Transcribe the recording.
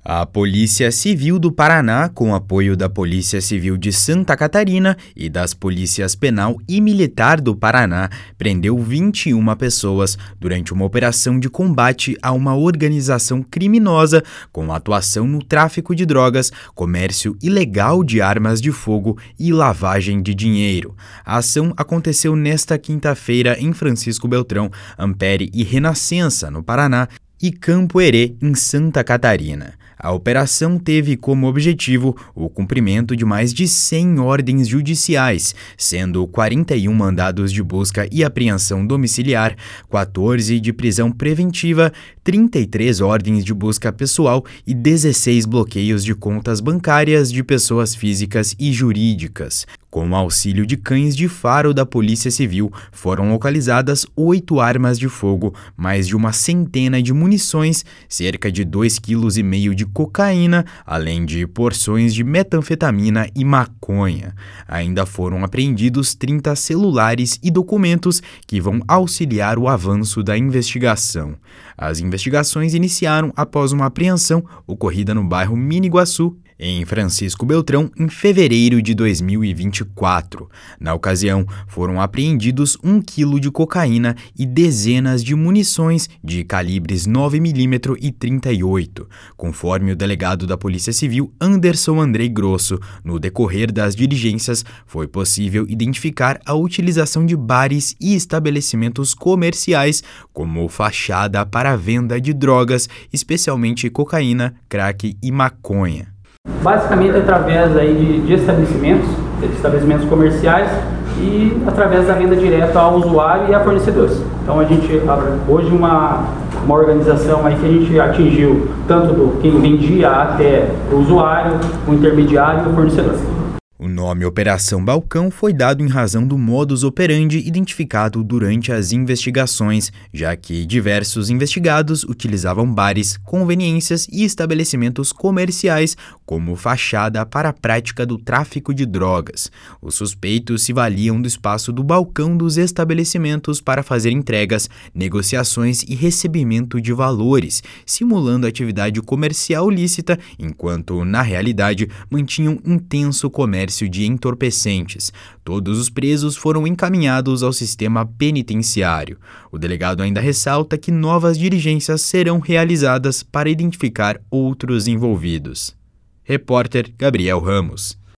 A Polícia Civil do Paraná, com apoio da Polícia Civil de Santa Catarina e das Polícias Penal e Militar do Paraná, prendeu 21 pessoas durante uma operação de combate a uma organização criminosa com atuação no tráfico de drogas, comércio ilegal de armas de fogo e lavagem de dinheiro. A ação aconteceu nesta quinta-feira em Francisco Beltrão, Ampere e Renascença, no Paraná, e Campo Herê, em Santa Catarina. A operação teve como objetivo o cumprimento de mais de 100 ordens judiciais, sendo 41 mandados de busca e apreensão domiciliar, 14 de prisão preventiva, 33 ordens de busca pessoal e 16 bloqueios de contas bancárias de pessoas físicas e jurídicas. Com o auxílio de cães de faro da Polícia Civil, foram localizadas 8 armas de fogo, mais de uma centena de munições, cerca de 2,5 kg de cocaína, além de porções de metanfetamina e maconha. Ainda foram apreendidos 30 celulares e documentos que vão auxiliar o avanço da investigação. As investigações iniciaram após uma apreensão ocorrida no bairro Miniguaçu, em Francisco Beltrão, em fevereiro de 2024. Na ocasião, foram apreendidos 1 quilo de cocaína e dezenas de munições de calibres 9mm e 38. Conforme o delegado da Polícia Civil, Anderson Andrei Grosso, no decorrer das diligências, foi possível identificar a utilização de bares e estabelecimentos comerciais como fachada para a venda de drogas, especialmente cocaína, crack e maconha. Basicamente através aí de estabelecimentos comerciais e através da venda direta ao usuário e a fornecedores. Então a gente hoje uma organização aí que a gente atingiu tanto do quem vendia até o usuário, o intermediário e o fornecedor. O nome Operação Balcão foi dado em razão do modus operandi identificado durante as investigações, já que diversos investigados utilizavam bares, conveniências e estabelecimentos comerciais como fachada para a prática do tráfico de drogas. Os suspeitos se valiam do espaço do balcão dos estabelecimentos para fazer entregas, negociações e recebimento de valores, simulando atividade comercial lícita, enquanto, na realidade, mantinham intenso comércio de entorpecentes. Todos os presos foram encaminhados ao sistema penitenciário. O delegado ainda ressalta que novas diligências serão realizadas para identificar outros envolvidos. Repórter Gabriel Ramos.